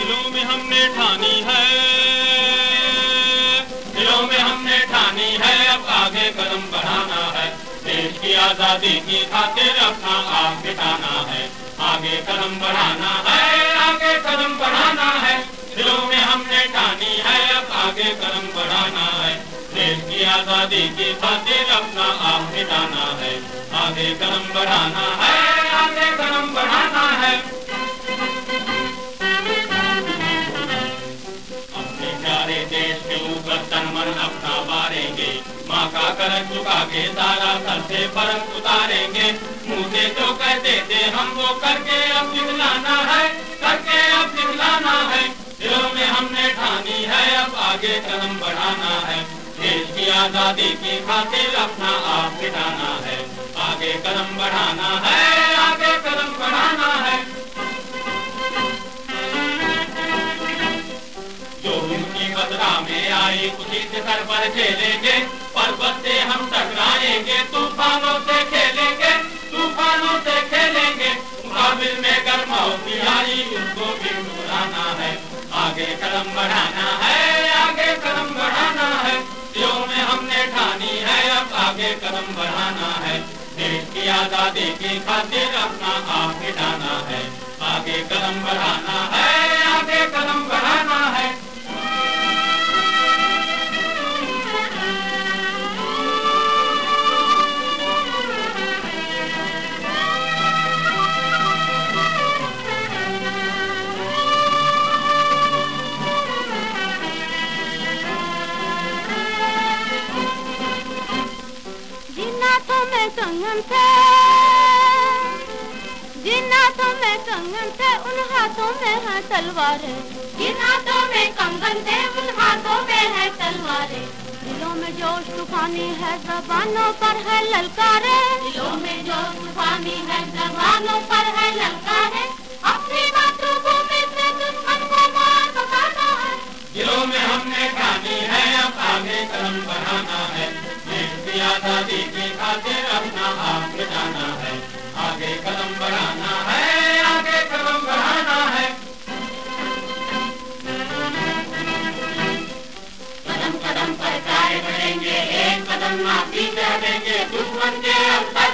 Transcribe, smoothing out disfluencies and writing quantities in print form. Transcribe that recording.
दिलों में हमने ठानी है, दिलों में हमने ठानी है, अब आगे कदम बढ़ाना है। देश की आजादी की खातिर अपना आप बिताना है, आगे कदम बढ़ाना है, आगे कदम बढ़ाना है। दिलों में हमने ठानी है, अब आगे कदम बढ़ाना है। देश की आजादी की खातिर अपना आप बिताना है, आगे कदम बढ़ाना है, आगे कदम बढ़ाना है। अपने प्यारे देश के ऊपर तन मन अपना वारेंगे, माँ का करज चुका के सारा सर से फर्क उतारेंगे। मुँह से जो कहते थे हम वो करके अब दिखलाना है, करके अब दिखलाना है। दिलों में हमने ठानी है, अब आगे कदम बढ़ाना है। देश की आजादी की खातिर अपना आप बिताना है, आगे कदम बढ़ाना है, आगे कदम बढ़ाना है। जो उनकी बदला में आई उसी से सर पर खेलेंगे, पर्वत से हम टकराएंगे, तूफानों से खेलेंगे, तूफानों से खेलेंगे। मुकाबिल में गर्माओ आई उसको भी ठुकराना है, आगे कदम बढ़ाना है, आगे कदम बढ़ाना है। दिलों में हमने ठानी है, अब आगे कदम बढ़ाना है। देश की आजादी की खातिर अपना आप बिताना है, आगे कदम बढ़ाना है, आगे कदम बढ़ाना है। कंगन थे, जिन हाथों में कंगन थे उन हाथों में है तलवारें, जिन हाथों में कंगन थे उन हाथों में है तलवारें। दिलों में जोश तूफानी है, ज़बानों पर है ललकारे, दिलों में जोश तूफानी है, ज़बानों पर है ललकारे। अपनी मातृभूमि से दुश्मन को मार भगाना है। दिलों में हमने ठानी है, अब आगे कदम बढ़ाना है। देश की आजादी की खातिर अपना आप बिताना है, आगे कदम बढ़ाना है, आगे कदम बढ़ाना है। कदम कदम पर आगे बढ़ेंगे, एक कदम ना पीछे हटेंगे, दुश्मन के